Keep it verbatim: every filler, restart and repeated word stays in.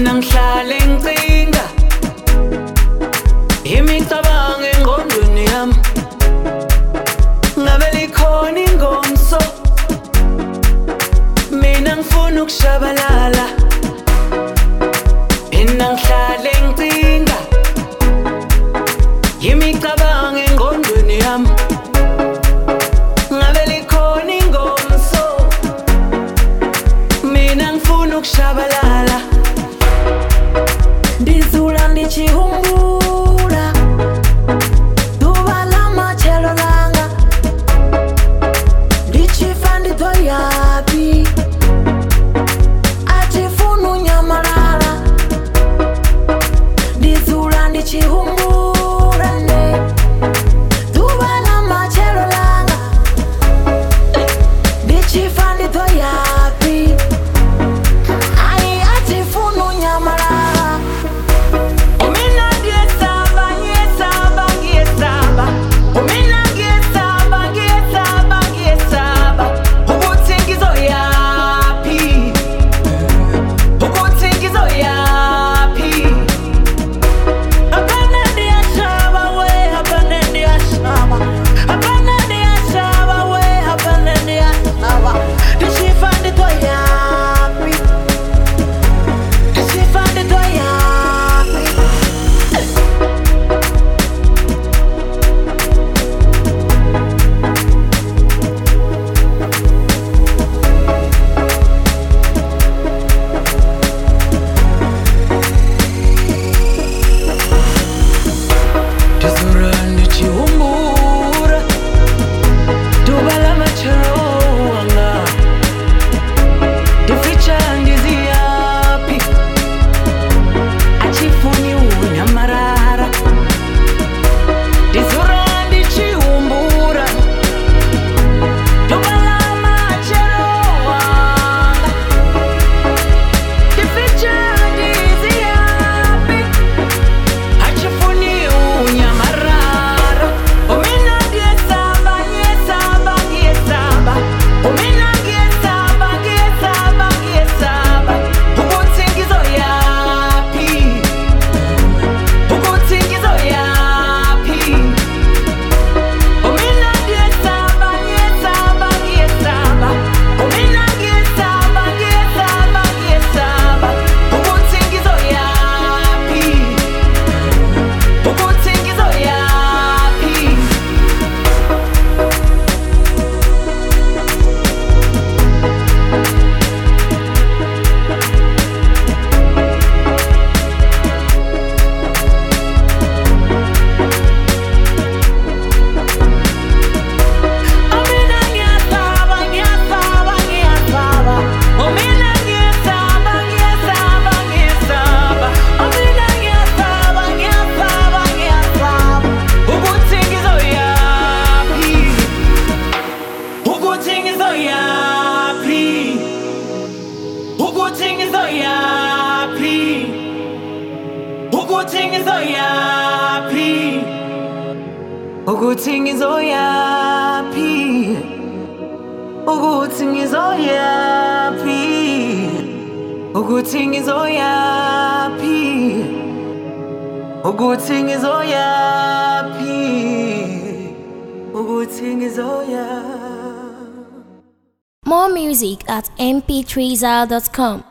mina ngihlale ngicinga imicabango engqondweni yami ngabe likhona ingomso mina ngifuna ukushabalala mina ngihlale ngicinga imicabango engqondweni yami ngabe likhona ingomso mina ngifuna ukushabalala ndizula ndichihumbula duba lamachelo langa ndichifa nditoyapi achifunu nyamalala ndizula ndichihumbula ne duba lamachelo langa ndichifa nditoyapi ai achifunu nyamalala ukuthi ngizoyaphi ukuthi ngizoyaphi ukuthi ngizoyaphi ukuthi ngizoyaphi ukuthi ngizoyaphi. More music at m p three zal dot com.